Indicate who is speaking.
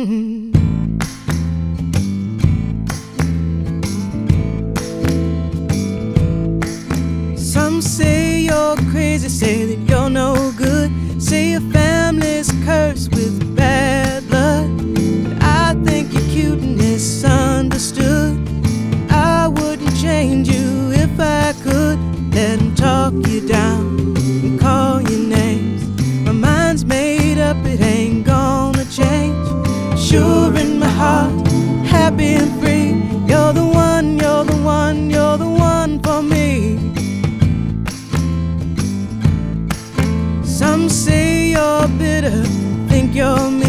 Speaker 1: Some say you're crazy, say that you're no good, say your family's cursed with bad blood. But I think you're cute and misunderstood. I wouldn't change you if I could. Let them talk you down and call you names. My mind's made up, it ain't gonna change. Sure in my heart, happy and free. You're the one, you're the one, you're the one for me. Some say you're bitter, think you're mean.